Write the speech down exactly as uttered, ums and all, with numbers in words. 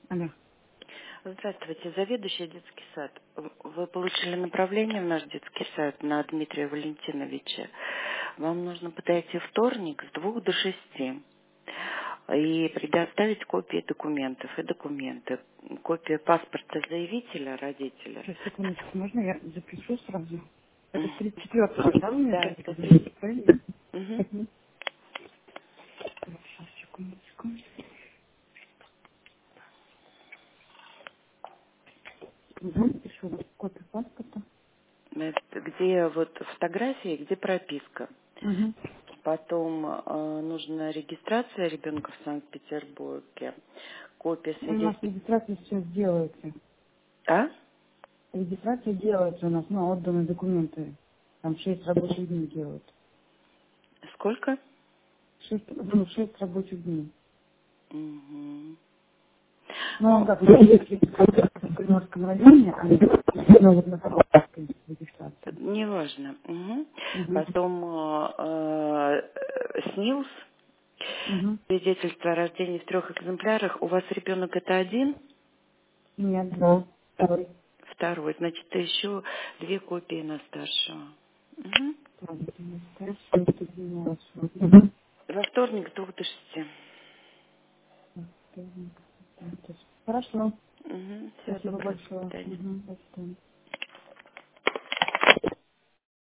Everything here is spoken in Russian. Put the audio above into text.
Алло. Здравствуйте, заведующий детский сад. Вы получили направление в наш детский сад на Дмитрия Валентиновича. Вам нужно подойти вторник с двух до шести и предоставить копии документов и документы. Копия паспорта заявителя, родителя. Сейчас, секундочку, можно я запишу сразу? Это Мгм. тридцать четвёртый, да, у меня Да, опять спасибо. говорите, правильно? Мгм. Мгм. Сейчас, секундочку. Угу. Пишу копию паспорта. Это где вот фотографии, где прописка. Угу. Потом э, нужна регистрация ребенка в Санкт-Петербурге, копия У нас свидетельства. регистрация сейчас делается. А? Регистрация делается у нас, ну, отданы документы. Там шесть рабочих дней делают. Сколько? Шесть, ну, шесть рабочих дней. Мгм. Ну, он Ну, как, если в Приморском районе, а ну, вот на Саратовской регистрация. неважно. Мгм. Угу. Потом э, э, СНИЛС, Угу. свидетельство о рождении в трех экземплярах. У вас ребенок это один, Нет, да. Второй. второй, значит, еще две копии на старшего. Мгм. Мгм. Во вторник с двух до шести. Хорошо. Угу. Всего Спасибо доброго, до большое. свидания. Мгм. До свидания.